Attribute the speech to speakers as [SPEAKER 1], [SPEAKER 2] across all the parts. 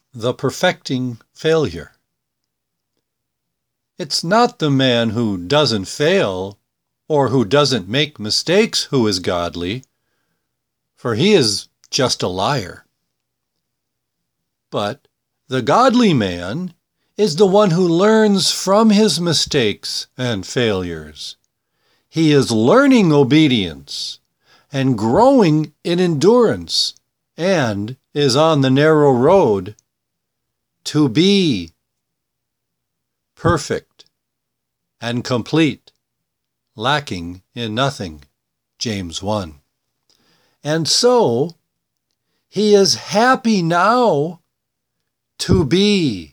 [SPEAKER 1] The perfecting failure. It's not the man who doesn't fail or who doesn't make mistakes who is godly, for he is just a liar. But the godly man is the one who learns from his mistakes and failures. He is learning obedience and growing in endurance and is on the narrow road to be perfect and complete, lacking in nothing. James 1. And so he is happy now to be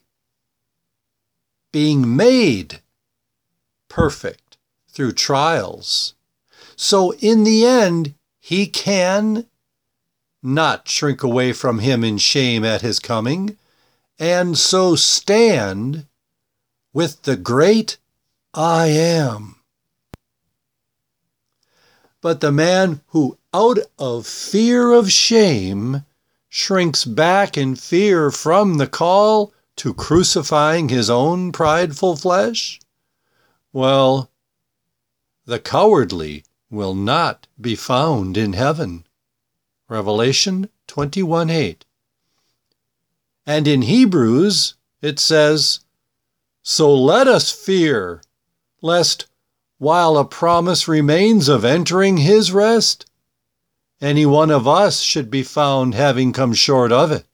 [SPEAKER 1] being made perfect through trials. So in the end, he can not shrink away from him in shame at his coming, and so stand with the great I Am. But the man who out of fear of shame shrinks back in fear from the call to crucifying his own prideful flesh, well, the cowardly will not be found in heaven. Revelation 21:8. And in Hebrews it says, so let us fear, lest while a promise remains of entering his rest, any one of us should be found having come short of it.